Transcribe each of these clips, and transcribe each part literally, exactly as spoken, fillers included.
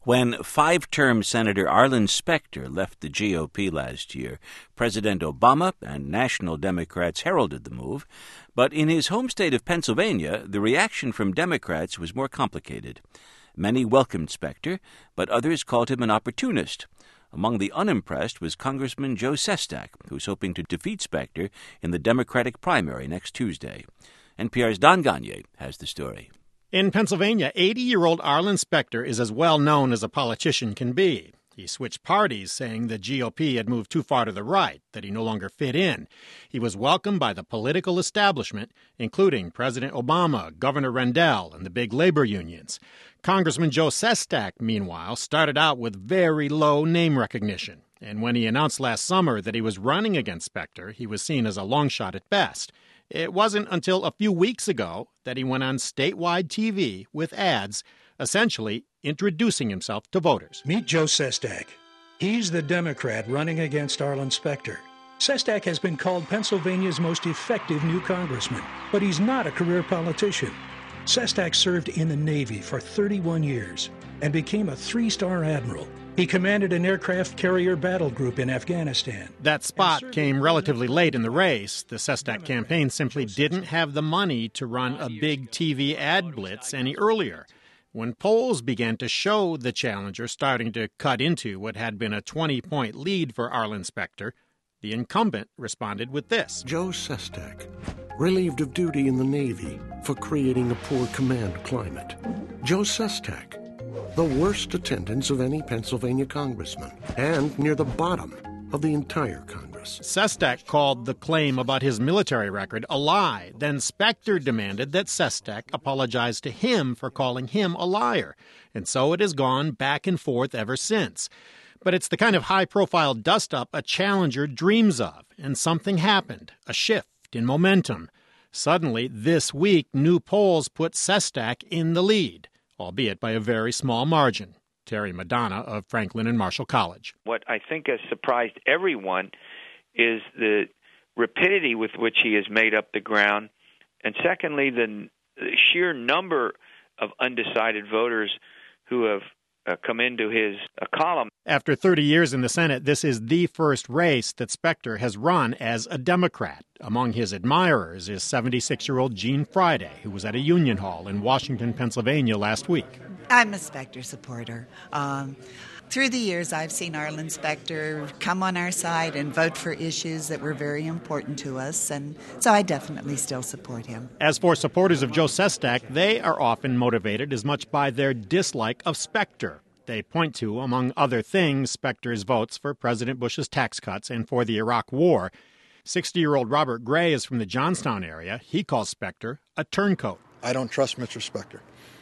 When five-term Senator Arlen Specter left the G O P last year, President Obama and national Democrats heralded the move. But in his home state of Pennsylvania, the reaction from Democrats was more complicated. Many welcomed Specter, but others called him an opportunist. Among the unimpressed was Congressman Joe Sestak, who's hoping to defeat Specter in the Democratic primary next Tuesday. N P R's Don Gagné has the story. In Pennsylvania, eighty-year-old Arlen Specter is as well known as a politician can be. He switched parties, saying the G O P had moved too far to the right, that he no longer fit in. He was welcomed by the political establishment, including President Obama, Governor Rendell, and the big labor unions. Congressman Joe Sestak, meanwhile, started out with very low name recognition. And when he announced last summer that he was running against Specter, he was seen as a long shot at best. It wasn't until a few weeks ago that he went on statewide T V with ads, essentially introducing himself to voters. Meet Joe Sestak. He's the Democrat running against Arlen Specter. Sestak has been called Pennsylvania's most effective new congressman, but he's not a career politician. Sestak served in the Navy for thirty-one years and became a three-star admiral. He commanded an aircraft carrier battle group in Afghanistan. That spot came relatively late in the race. The Sestak campaign simply didn't have the money to run a big T V ad blitz any earlier. When polls began to show the challenger starting to cut into what had been a twenty-point lead for Arlen Specter, the incumbent responded with this. Joe Sestak, relieved of duty in the Navy for creating a poor command climate. Joe Sestak, the worst attendance of any Pennsylvania congressman, and near the bottom of the entire Congress. Sestak called the claim about his military record a lie. Then Specter demanded that Sestak apologize to him for calling him a liar. And so it has gone back and forth ever since. But it's the kind of high-profile dust-up a challenger dreams of. And something happened, a shift in momentum. Suddenly, this week, new polls put Sestak in the lead, albeit by a very small margin. Terry Madonna of Franklin and Marshall College. What I think has surprised everyone is the rapidity with which he has made up the ground, and secondly, the sheer number of undecided voters who have uh, come into his uh, column. After thirty years in the Senate, this is the first race that Specter has run as a Democrat. Among his admirers is seventy-six-year-old Jean Friday, who was at a union hall in Washington, Pennsylvania last week. I'm a Specter supporter. Um, through the years, I've seen Arlen Specter come on our side and vote for issues that were very important to us, and so I definitely still support him. As for supporters of Joe Sestak, they are often motivated as much by their dislike of Specter. They point to, among other things, Specter's votes for President Bush's tax cuts and for the Iraq War. sixty-year-old Robert Gray is from the Johnstown area. He calls Specter a turncoat. I don't trust Mister Specter,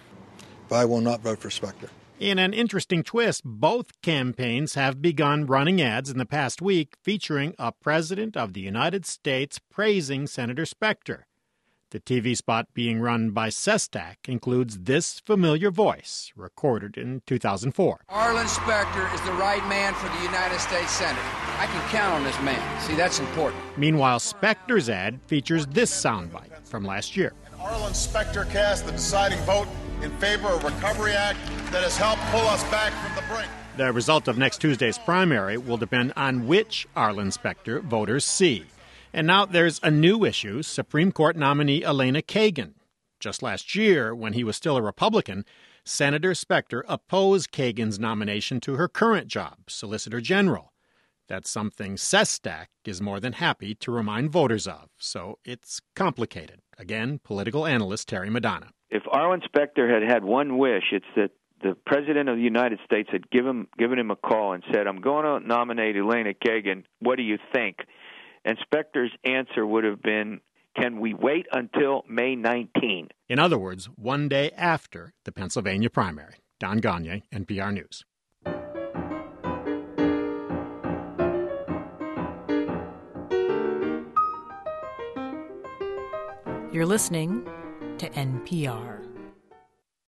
but I will not vote for Specter. In an interesting twist, both campaigns have begun running ads in the past week featuring a president of the United States praising Senator Specter. The T V spot being run by Sestak includes this familiar voice, recorded in two thousand four. Arlen Specter is the right man for the United States Senate. I can count on this man. See, that's important. Meanwhile, Specter's ad features this soundbite from last year. Arlen Specter cast the deciding vote in favor of a Recovery Act that has helped pull us back from the brink. The result of next Tuesday's primary will depend on which Arlen Specter voters see. And now there's a new issue, Supreme Court nominee Elena Kagan. Just last year, when he was still a Republican, Senator Specter opposed Kagan's nomination to her current job, Solicitor General. That's something Sestak is more than happy to remind voters of. So it's complicated. Again, political analyst Terry Madonna. If Arlen Specter had had one wish, it's that the President of the United States had given, given him a call and said, I'm going to nominate Elena Kagan. What do you think? And Specter's answer would have been, can we wait until May nineteenth? In other words, one day after the Pennsylvania primary. Don Gagné, N P R News. You're listening to N P R.